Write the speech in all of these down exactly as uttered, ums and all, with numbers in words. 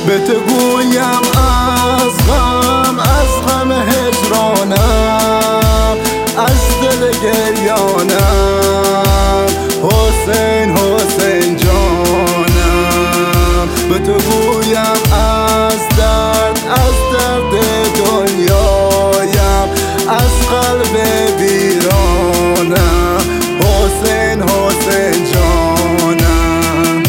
به تو گویم از غم از غم هجرانم، از دل گریانم، حسین حسین جانم. به تو گویم از درد از درد دنیایم، از قلب ویرانم، حسین حسین جانم.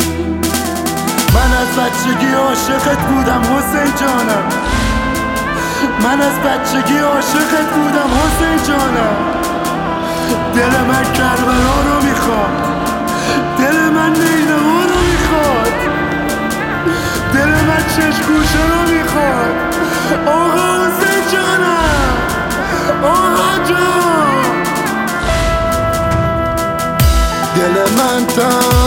من از بچگی عاشقت بودم حسین جانم، من از بچگی عاشقت بودم حسین جانم. دل من کربلا رو میخواد، دل من نیلوان رو میخواد، دل من چشگوشه رو میخواد. آقا حسین جانم، آقا جان. دل من تا